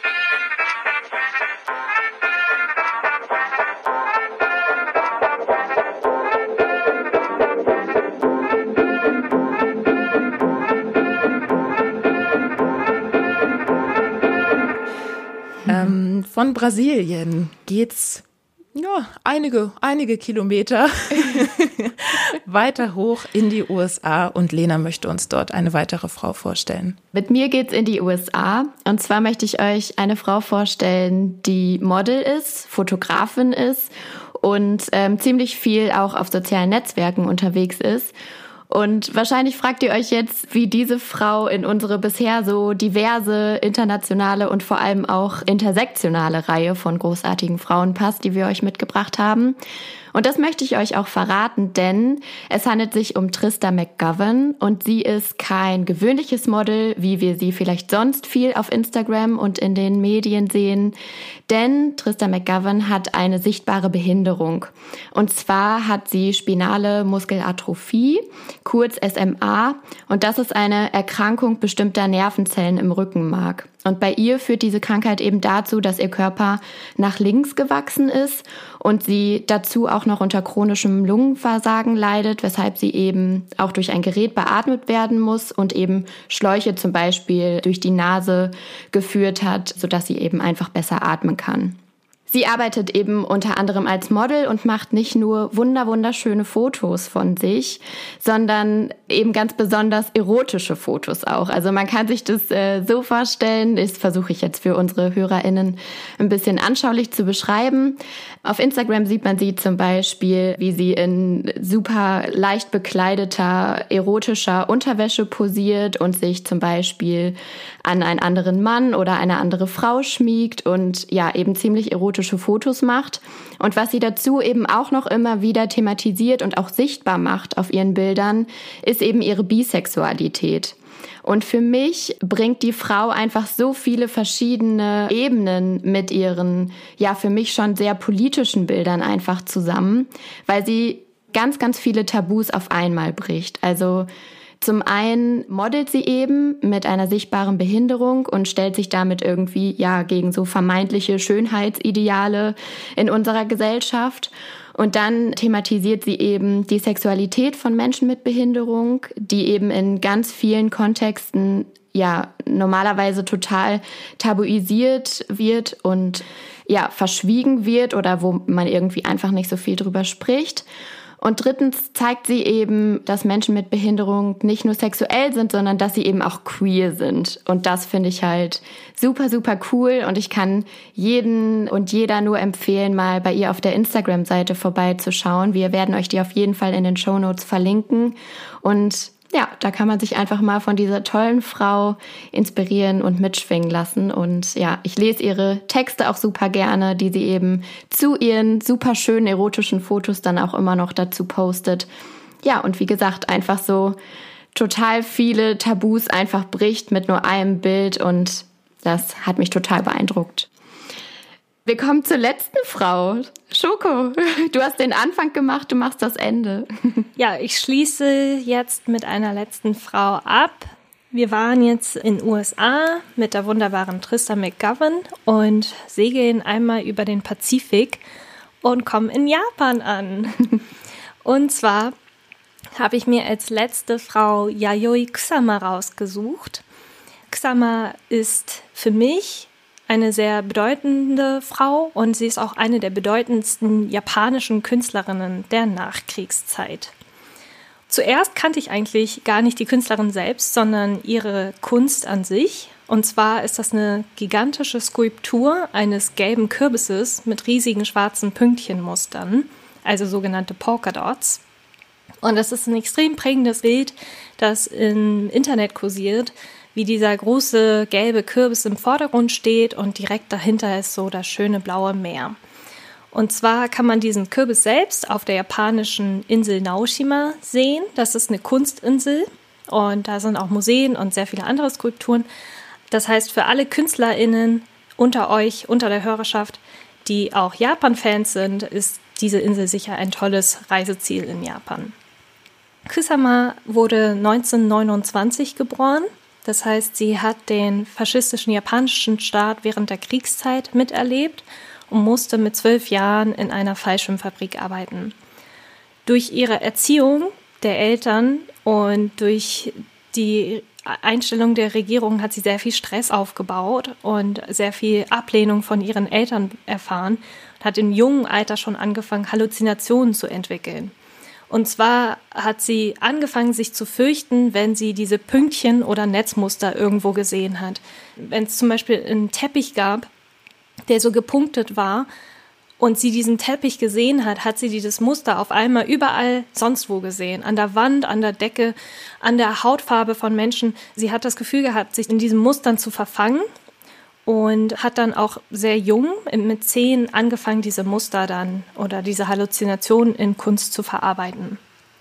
Ähm, von Brasilien geht's ja einige einige Kilometer weiter hoch in die U S A und Lena möchte uns dort eine weitere Frau vorstellen. Mit mir geht's in die U S A und zwar möchte ich euch eine Frau vorstellen, die Model ist, Fotografin ist und ähm, ziemlich viel auch auf sozialen Netzwerken unterwegs ist. Und wahrscheinlich fragt ihr euch jetzt, wie diese Frau in unsere bisher so diverse, internationale und vor allem auch intersektionale Reihe von großartigen Frauen passt, die wir euch mitgebracht haben. Und das möchte ich euch auch verraten, denn es handelt sich um Trista McGovern und sie ist kein gewöhnliches Model, wie wir sie vielleicht sonst viel auf Instagram und in den Medien sehen. Denn Trista McGovern hat eine sichtbare Behinderung. Und zwar hat sie spinale Muskelatrophie, kurz S M A. Und das ist eine Erkrankung bestimmter Nervenzellen im Rückenmark. Und bei ihr führt diese Krankheit eben dazu, dass ihr Körper nach links gewachsen ist und sie dazu auch noch unter chronischem Lungenversagen leidet, weshalb sie eben auch durch ein Gerät beatmet werden muss und eben Schläuche zum Beispiel durch die Nase geführt hat, sodass sie eben einfach besser atmen kann. Sie arbeitet eben unter anderem als Model und macht nicht nur wunder wunderschöne Fotos von sich, sondern eben ganz besonders erotische Fotos auch. Also man kann sich das äh, so vorstellen, das versuche ich jetzt für unsere HörerInnen ein bisschen anschaulich zu beschreiben. Auf Instagram sieht man sie zum Beispiel, wie sie in super leicht bekleideter, erotischer Unterwäsche posiert und sich zum Beispiel an einen anderen Mann oder eine andere Frau schmiegt und ja eben ziemlich erotische Fotos macht. Und was sie dazu eben auch noch immer wieder thematisiert und auch sichtbar macht auf ihren Bildern, ist eben ihre Bisexualität. Und für mich bringt die Frau einfach so viele verschiedene Ebenen mit ihren, ja, für mich schon sehr politischen Bildern einfach zusammen, weil sie ganz, ganz viele Tabus auf einmal bricht. Also zum einen modelt sie eben mit einer sichtbaren Behinderung und stellt sich damit irgendwie ja gegen so vermeintliche Schönheitsideale in unserer Gesellschaft. Und dann thematisiert sie eben die Sexualität von Menschen mit Behinderung, die eben in ganz vielen Kontexten ja normalerweise total tabuisiert wird und ja verschwiegen wird oder wo man irgendwie einfach nicht so viel drüber spricht. Und drittens zeigt sie eben, dass Menschen mit Behinderung nicht nur sexuell sind, sondern dass sie eben auch queer sind. Und das finde ich halt super, super cool. Und ich kann jeden und jeder nur empfehlen, mal bei ihr auf der Instagram-Seite vorbeizuschauen. Wir werden euch die auf jeden Fall in den Shownotes verlinken. Und ja, da kann man sich einfach mal von dieser tollen Frau inspirieren und mitschwingen lassen. Und ja, ich lese ihre Texte auch super gerne, die sie eben zu ihren super schönen erotischen Fotos dann auch immer noch dazu postet. Ja, und wie gesagt, einfach so total viele Tabus einfach bricht mit nur einem Bild und das hat mich total beeindruckt. Wir kommen zur letzten Frau. Schoko, du hast den Anfang gemacht, du machst das Ende. Ja, ich schließe jetzt mit einer letzten Frau ab. Wir waren jetzt in den U S A mit der wunderbaren Trista McGovern und segeln einmal über den Pazifik und kommen in Japan an. Und zwar habe ich mir als letzte Frau Yayoi Kusama rausgesucht. Kusama ist für mich eine sehr bedeutende Frau und sie ist auch eine der bedeutendsten japanischen Künstlerinnen der Nachkriegszeit. Zuerst kannte ich eigentlich gar nicht die Künstlerin selbst, sondern ihre Kunst an sich. Und zwar ist das eine gigantische Skulptur eines gelben Kürbisses mit riesigen schwarzen Pünktchenmustern, also sogenannte Polka Dots. Und das ist ein extrem prägendes Bild, das im Internet kursiert, wie dieser große gelbe Kürbis im Vordergrund steht und direkt dahinter ist so das schöne blaue Meer. Und zwar kann man diesen Kürbis selbst auf der japanischen Insel Naoshima sehen. Das ist eine Kunstinsel und da sind auch Museen und sehr viele andere Skulpturen. Das heißt, für alle KünstlerInnen unter euch, unter der Hörerschaft, die auch Japan-Fans sind, ist diese Insel sicher ein tolles Reiseziel in Japan. Kusama wurde neunzehnhundertneunundzwanzig geboren. Das heißt, sie hat den faschistischen japanischen Staat während der Kriegszeit miterlebt und musste mit zwölf Jahren in einer Fallschirmfabrik arbeiten. Durch ihre Erziehung der Eltern und durch die Einstellung der Regierung hat sie sehr viel Stress aufgebaut und sehr viel Ablehnung von ihren Eltern erfahren und hat im jungen Alter schon angefangen, Halluzinationen zu entwickeln. Und zwar hat sie angefangen, sich zu fürchten, wenn sie diese Pünktchen oder Netzmuster irgendwo gesehen hat. Wenn es zum Beispiel einen Teppich gab, der so gepunktet war und sie diesen Teppich gesehen hat, hat sie dieses Muster auf einmal überall sonst wo gesehen. An der Wand, an der Decke, an der Hautfarbe von Menschen. Sie hat das Gefühl gehabt, sich in diesen Mustern zu verfangen und hat dann auch sehr jung, mit zehn, angefangen, diese Muster dann oder diese Halluzinationen in Kunst zu verarbeiten.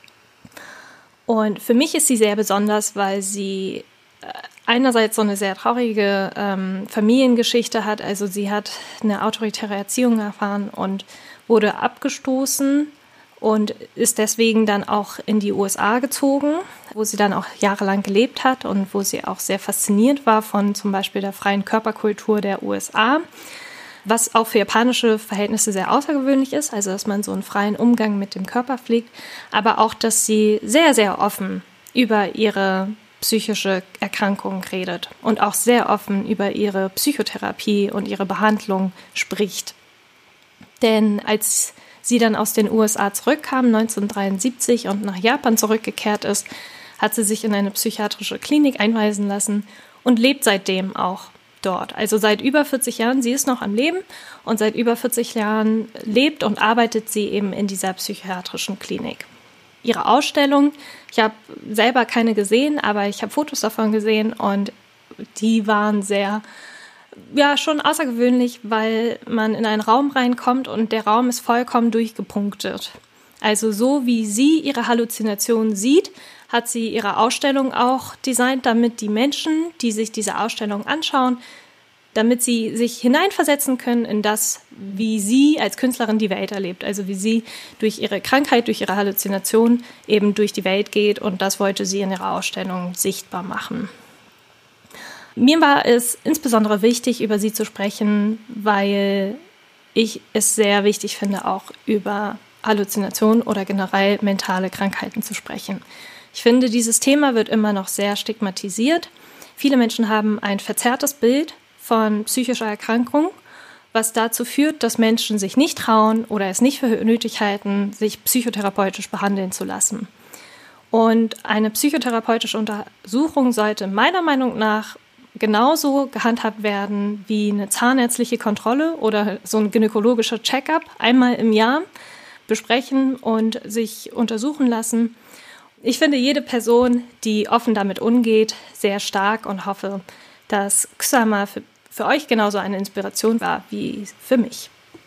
Und für mich ist sie sehr besonders, weil sie einerseits so eine sehr traurige ähm, Familiengeschichte hat. Also sie hat eine autoritäre Erziehung erfahren und wurde abgestoßen und ist deswegen dann auch in die U S A gezogen, wo sie dann auch jahrelang gelebt hat und wo sie auch sehr fasziniert war von zum Beispiel der freien Körperkultur der U S A, was auch für japanische Verhältnisse sehr außergewöhnlich ist, also dass man so einen freien Umgang mit dem Körper pflegt, aber auch, dass sie sehr, sehr offen über ihre psychische Erkrankungen redet und auch sehr offen über ihre Psychotherapie und ihre Behandlung spricht. Denn als sie dann aus den U S A zurückkam, neunzehnhundertdreiundsiebzig, und nach Japan zurückgekehrt ist, hat sie sich in eine psychiatrische Klinik einweisen lassen und lebt seitdem auch dort. Also seit über vierzig Jahren, sie ist noch am Leben und seit über vierzig Jahren lebt und arbeitet sie eben in dieser psychiatrischen Klinik. Ihre Ausstellung, ich habe selber keine gesehen, aber ich habe Fotos davon gesehen und die waren sehr, ja, schon außergewöhnlich, weil man in einen Raum reinkommt und der Raum ist vollkommen durchgepunktet. Also so wie sie ihre Halluzinationen sieht, hat sie ihre Ausstellung auch designt, damit die Menschen, die sich diese Ausstellung anschauen, damit sie sich hineinversetzen können in das, wie sie als Künstlerin die Welt erlebt. Also wie sie durch ihre Krankheit, durch ihre Halluzination eben durch die Welt geht, und das wollte sie in ihrer Ausstellung sichtbar machen. Mir war es insbesondere wichtig, über sie zu sprechen, weil ich es sehr wichtig finde, auch über Halluzinationen oder generell mentale Krankheiten zu sprechen. Ich finde, dieses Thema wird immer noch sehr stigmatisiert. Viele Menschen haben ein verzerrtes Bild von psychischer Erkrankung, was dazu führt, dass Menschen sich nicht trauen oder es nicht für nötig halten, sich psychotherapeutisch behandeln zu lassen. Und eine psychotherapeutische Untersuchung sollte meiner Meinung nach genauso gehandhabt werden wie eine zahnärztliche Kontrolle oder so ein gynäkologischer Check-up einmal im Jahr besprechen und sich untersuchen lassen. Ich finde jede Person, die offen damit umgeht, sehr stark und hoffe, dass Kusama für, für euch genauso eine Inspiration war wie für mich.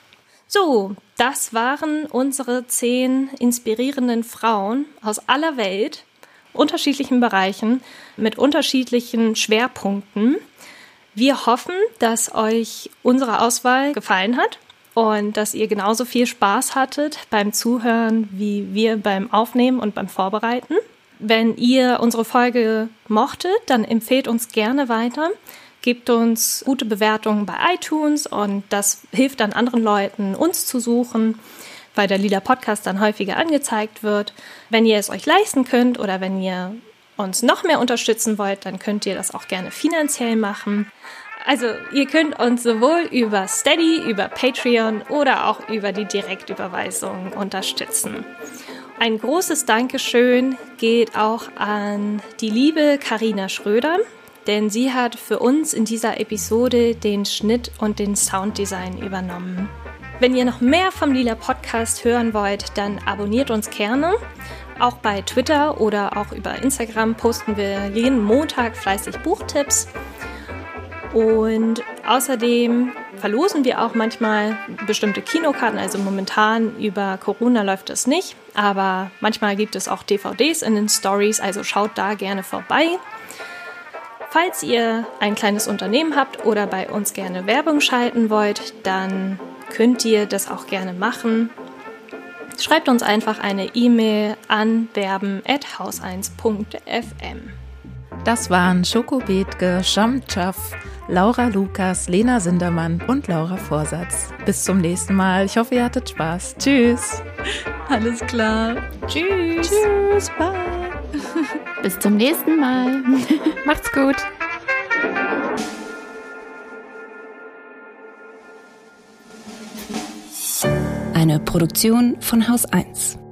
So, das waren unsere zehn inspirierenden Frauen aus aller Welt, unterschiedlichen Bereichen, mit unterschiedlichen Schwerpunkten. Wir hoffen, dass euch unsere Auswahl gefallen hat und dass ihr genauso viel Spaß hattet beim Zuhören wie wir beim Aufnehmen und beim Vorbereiten. Wenn ihr unsere Folge mochtet, dann empfehlt uns gerne weiter. Gebt uns gute Bewertungen bei iTunes und das hilft dann anderen Leuten, uns zu suchen, weil der Lila Podcast dann häufiger angezeigt wird. Wenn ihr es euch leisten könnt oder wenn ihr uns noch mehr unterstützen wollt, dann könnt ihr das auch gerne finanziell machen. Also ihr könnt uns sowohl über Steady, über Patreon oder auch über die Direktüberweisung unterstützen. Ein großes Dankeschön geht auch an die liebe Carina Schröder, denn sie hat für uns in dieser Episode den Schnitt und den Sounddesign übernommen. Wenn ihr noch mehr vom Lila Podcast hören wollt, dann abonniert uns gerne. Auch bei Twitter oder auch über Instagram posten wir jeden Montag fleißig Buchtipps. Und außerdem verlosen wir auch manchmal bestimmte Kinokarten. Also momentan über Corona läuft das nicht, aber manchmal gibt es auch D V Ds in den Stories, also schaut da gerne vorbei. Falls ihr ein kleines Unternehmen habt oder bei uns gerne Werbung schalten wollt, dann könnt ihr das auch gerne machen. Schreibt uns einfach eine E-Mail an werben at haus eins punkt f m. Das waren Schoko Bethke, Sham Chaff, Laura Lukas, Lena Sindermann und Laura Vorsatz. Bis zum nächsten Mal. Ich hoffe, ihr hattet Spaß. Tschüss. Alles klar. Tschüss. Tschüss. Bye. Bis zum nächsten Mal. Macht's gut. Eine Produktion von Haus eins.